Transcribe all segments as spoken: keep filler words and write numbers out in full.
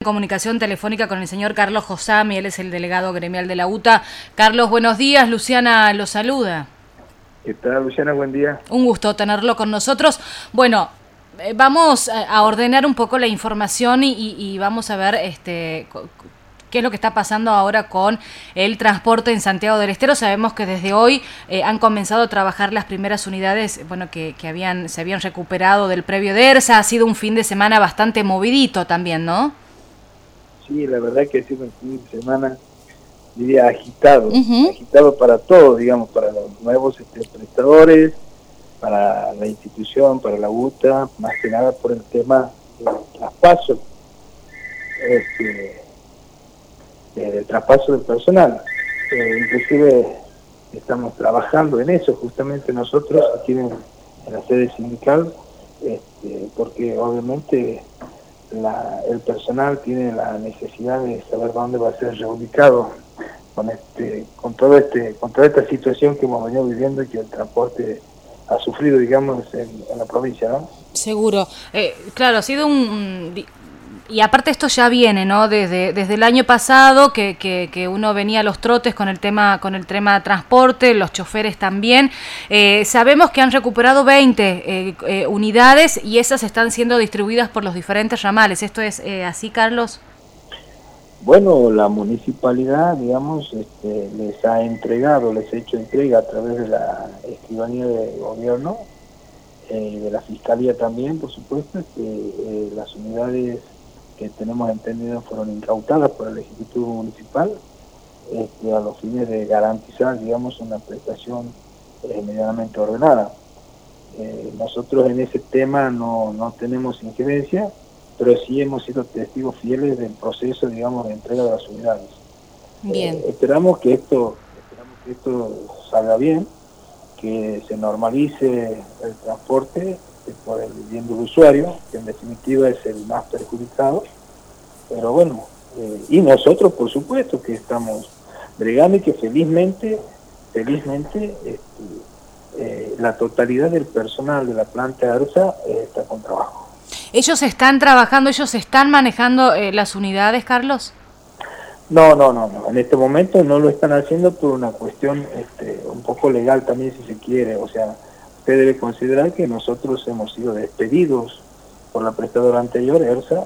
Comunicación telefónica con el señor Carlos Josami, él es el delegado gremial de la U T A. Carlos, buenos días, Luciana lo saluda. ¿Qué tal, Luciana? Buen día. Un gusto tenerlo con nosotros. Bueno, eh, vamos a ordenar un poco la información y, y, y vamos a ver este qué es lo que está pasando ahora con el transporte en Santiago del Estero. Sabemos que desde hoy eh, han comenzado a trabajar las primeras unidades, bueno, que, que habían se habían recuperado del previo de ERSA. Ha sido un fin de semana bastante movidito también, ¿no? Sí, la verdad que ha sido un fin de semana, diría, agitado, Uh-huh. agitado para todos, digamos, para los nuevos este, prestadores, para la institución, para la U T A, más que nada por el tema del traspaso, este, del traspaso del personal. Eh, inclusive estamos trabajando en eso, justamente nosotros aquí en, en la sede sindical, este, porque obviamente La, el personal tiene la necesidad de saber dónde va a ser reubicado con este con todo este con toda esta situación que hemos venido viviendo y que el transporte ha sufrido, digamos, en, en la provincia, ¿no? Seguro. Eh, claro, ha sido un... Y aparte esto ya viene, ¿no? Desde desde el año pasado que, que, que uno venía a los trotes con el tema con el tema transporte, los choferes también. Eh, sabemos que han recuperado veinte eh, eh, unidades y esas están siendo distribuidas por los diferentes ramales. ¿Esto es eh, así, Carlos? Bueno, la municipalidad, digamos, este, les ha entregado, les ha hecho entrega a través de la escribanía de gobierno y eh, de la fiscalía también, por supuesto, que eh, las unidades que tenemos entendido fueron incautadas por el Ejecutivo Municipal este, a los fines de garantizar, digamos, una prestación eh, medianamente ordenada. Eh, nosotros en ese tema no, no tenemos injerencia, pero sí hemos sido testigos fieles del proceso, digamos, de entrega de las unidades. Bien. Eh, esperamos que esto, esperamos que esto salga bien, que se normalice el transporte por el bien del usuario, que en definitiva es el más perjudicado, pero bueno, eh, y nosotros por supuesto que estamos bregando y que felizmente, felizmente este, eh, la totalidad del personal de la planta de ERSA eh, está con trabajo. ¿Ellos están trabajando, ellos están manejando eh, las unidades, Carlos? No, no, no, no, en este momento no lo están haciendo por una cuestión este, un poco legal también, si se quiere. O sea, usted debe considerar que nosotros hemos sido despedidos por la prestadora anterior, ERSA,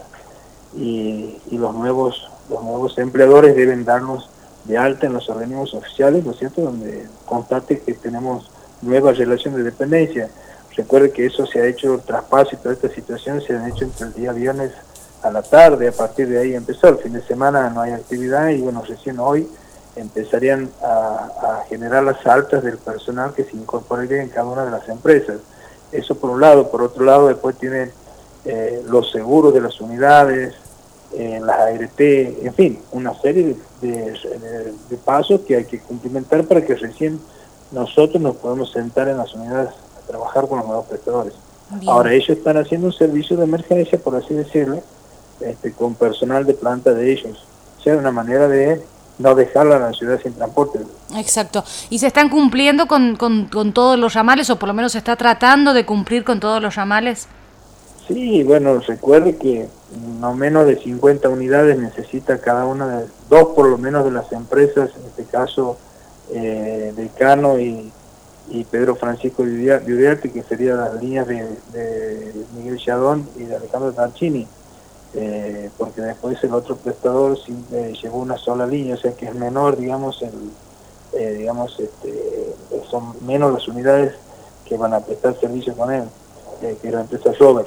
y, y los nuevos los nuevos empleadores deben darnos de alta en los organismos oficiales, ¿no es cierto?, donde constate que tenemos nuevas relaciones de dependencia. Recuerde que eso se ha hecho, el traspaso y toda esta situación se han hecho entre el día viernes a la tarde, a partir de ahí empezó, el fin de semana no hay actividad y bueno, recién hoy empezarían a, a generar las altas del personal que se incorporaría en cada una de las empresas. Eso por un lado. Por otro lado, después tienen eh, los seguros de las unidades, eh, las A R T, en fin, una serie de, de, de, de pasos que hay que cumplimentar para que recién nosotros nos podamos sentar en las unidades a trabajar con los nuevos prestadores. Bien. Ahora ellos están haciendo un servicio de emergencia, por así decirlo, Este, con personal de planta de ellos, o sea, una manera de no dejarla en la ciudad sin transporte. Exacto. ¿Y se están cumpliendo con, con, con todos los ramales, o por lo menos se está tratando de cumplir con todos los ramales? Sí, bueno, recuerde que no menos de cincuenta unidades necesita cada una de, dos por lo menos de las empresas, en este caso eh, Decano y, y Pedro Francisco de Uriarte, que serían las líneas de, de Miguel Chadón y de Alejandro Tarchini. Eh, porque después el otro prestador sí, eh, llevó una sola línea, o sea que es menor, digamos, el, eh, digamos este, son menos las unidades que van a prestar servicio con él, eh, que la empresa Robert.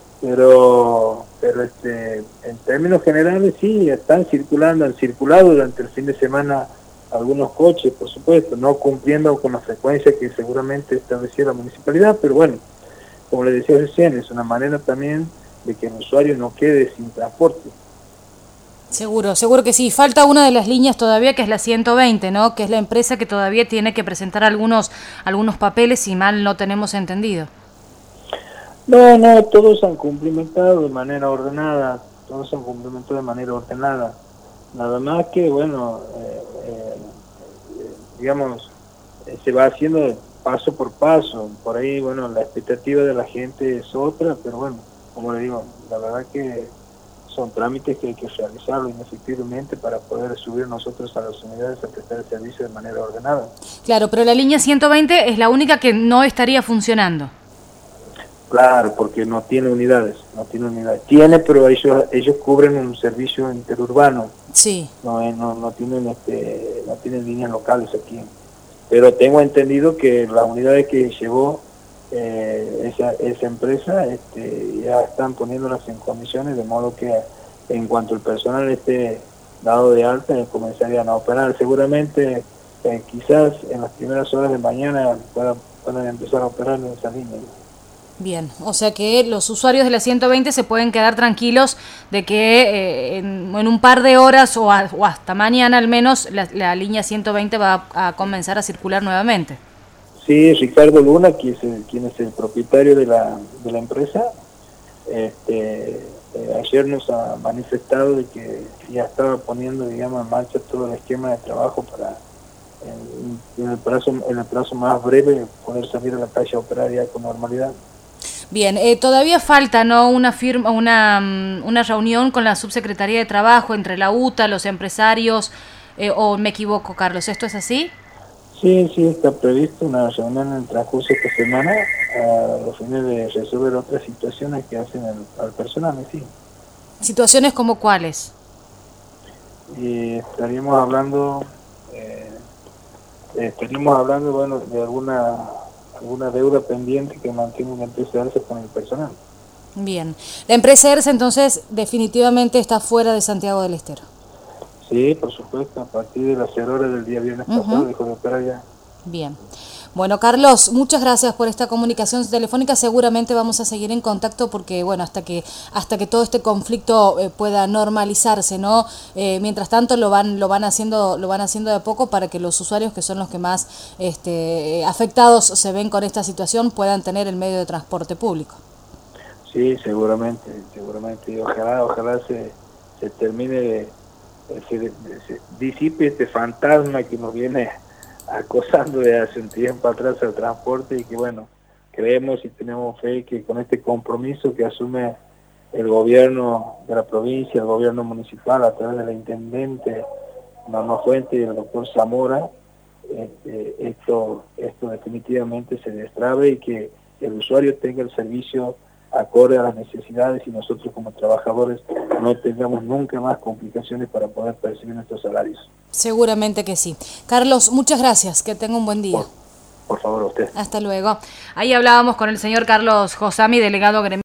Pero, pero este, en términos generales sí, están circulando, han circulado durante el fin de semana algunos coches, por supuesto, no cumpliendo con la frecuencia que seguramente establecía la municipalidad, pero bueno, como les decía recién, es una manera también de que el usuario no quede sin transporte. Seguro, seguro que sí. Falta una de las líneas todavía, que es la ciento veinte, ¿no? Que es la empresa que todavía tiene que presentar algunos algunos papeles, si mal no tenemos entendido. No, no, todos han cumplimentado de manera ordenada, todos han cumplimentado de manera ordenada. Nada más que, bueno, eh, eh, digamos, eh, se va haciendo paso por paso. Por ahí, bueno, la expectativa de la gente es otra, pero bueno, como le digo, la verdad que son trámites que hay que realizarlo inefectivamente para poder subir nosotros a las unidades a prestar el servicio de manera ordenada. Claro, pero la línea ciento veinte es la única que no estaría funcionando. Claro, porque no tiene unidades, no tiene unidades. Tiene, pero ellos ellos cubren un servicio interurbano. Sí. No, no, no tienen este, no tienen líneas locales aquí. Pero tengo entendido que las unidades que llevó eh, esa, esa empresa este, ya están poniéndolas en condiciones, de modo que en cuanto el personal esté dado de alta, comenzarían a operar. Seguramente, eh, quizás en las primeras horas de mañana puedan, puedan empezar a operar en esa línea. Bien, o sea que los usuarios de la ciento veinte se pueden quedar tranquilos de que eh, en, en un par de horas o, a, o hasta mañana al menos la, la línea ciento veinte va a, a comenzar a circular nuevamente. Sí, Ricardo Luna, quien es el, quien es el propietario de la, de la empresa, este, eh, ayer nos ha manifestado de que ya estaba poniendo, digamos, en marcha todo el esquema de trabajo para en, en, el plazo, en el plazo más breve poder salir a la calle a operar ya con normalidad. Bien, eh, todavía falta, ¿no?, una firma, una, una reunión con la Subsecretaría de Trabajo entre la U T A, los empresarios, eh, o me equivoco, Carlos, ¿esto es así? Sí, sí, está previsto una reunión en el transcurso de esta semana a los fines de resolver otras situaciones que hacen al, al personal, sí. ¿Situaciones como cuáles? Y estaríamos hablando, eh, estaríamos hablando, bueno, de alguna... alguna deuda pendiente que mantiene la empresa ERSA con el personal. Bien. La empresa ERSA entonces definitivamente está fuera de Santiago del Estero. Sí, por supuesto, a partir de las cero horas del día viernes uh-huh. pasado dejó de operar ya. Bien. Bueno, Carlos, muchas gracias por esta comunicación telefónica. Seguramente vamos a seguir en contacto porque, bueno, hasta que hasta que todo este conflicto eh, pueda normalizarse, ¿no? Eh, mientras tanto lo van lo van haciendo lo van haciendo de a poco para que los usuarios, que son los que más este, afectados se ven con esta situación, puedan tener el medio de transporte público. Sí, seguramente, seguramente. Y ojalá, ojalá se, se termine de, se, se disipe este fantasma que nos viene acosando de hace un tiempo atrás al transporte, y que bueno, creemos y tenemos fe que con este compromiso que asume el gobierno de la provincia, el gobierno municipal a través de la intendente Norma Fuente y el doctor Zamora, este, esto, esto definitivamente se destrabe y que el usuario tenga el servicio acorde a las necesidades y nosotros como trabajadores no tengamos nunca más complicaciones para poder percibir nuestros salarios. Seguramente que sí. Carlos, muchas gracias, que tenga un buen día. Por, por favor, a usted. Hasta luego. Ahí hablábamos con el señor Carlos Josami, delegado gremial.